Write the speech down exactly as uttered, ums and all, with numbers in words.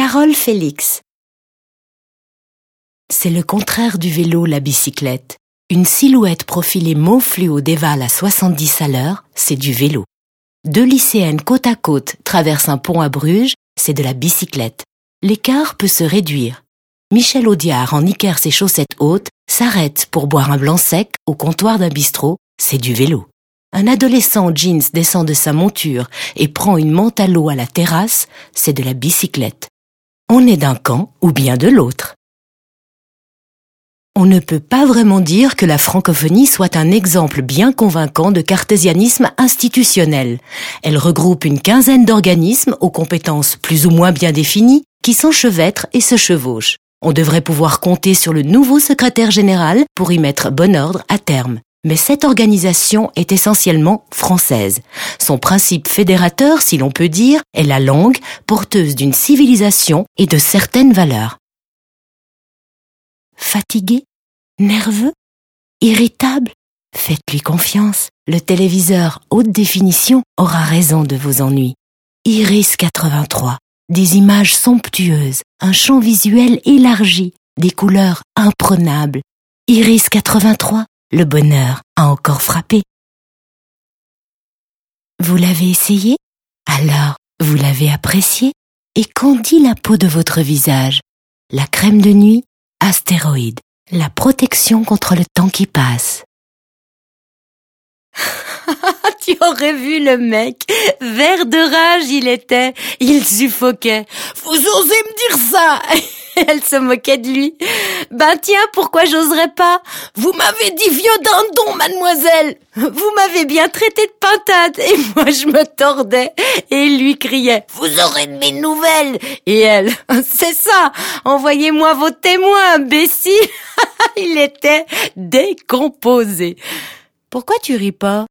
Carole Félix. C'est le contraire du vélo, la bicyclette. Une silhouette profilée mauve fluo dévale à soixante-dix à l'heure, c'est du vélo. Deux lycéennes côte à côte traversent un pont à Bruges, c'est de la bicyclette. L'écart peut se réduire. Michel Audiard, en niquer ses chaussettes hautes, s'arrête pour boire un blanc sec au comptoir d'un bistrot, c'est du vélo. Un adolescent en jeans descend de sa monture et prend une menthe à l'eau à la terrasse, c'est de la bicyclette. On est d'un camp ou bien de l'autre. On ne peut pas vraiment dire que la francophonie soit un exemple bien convaincant de cartésianisme institutionnel. Elle regroupe une quinzaine d'organismes aux compétences plus ou moins bien définies qui s'enchevêtrent et se chevauchent. On devrait pouvoir compter sur le nouveau secrétaire général pour y mettre bon ordre à terme. Mais cette organisation est essentiellement française. Son principe fédérateur, si l'on peut dire, est la langue, porteuse d'une civilisation et de certaines valeurs. Fatigué? Nerveux? Irritable? Faites-lui confiance. Le téléviseur haute définition aura raison de vos ennuis. Iris quatre-vingt-trois. Des images somptueuses, un champ visuel élargi, des couleurs imprenables. Iris quatre-vingt-trois. Le bonheur a encore frappé. Vous l'avez essayé? Alors, vous l'avez apprécié? Et qu'en dit la peau de votre visage? La crème de nuit? Astéroïde. La protection contre le temps qui passe. Tu aurais vu le mec, vert de rage il était, il suffoquait. Vous osez me dire ça? Elle se moquait de lui. Ben tiens, pourquoi j'oserais pas? Vous m'avez dit vieux dindon, mademoiselle. Vous m'avez bien traité de pintade. Et moi je me tordais. Et il lui criait, vous aurez de mes nouvelles. Et elle, c'est ça, envoyez-moi vos témoins, imbécile. Il était décomposé. Pourquoi tu ris pas?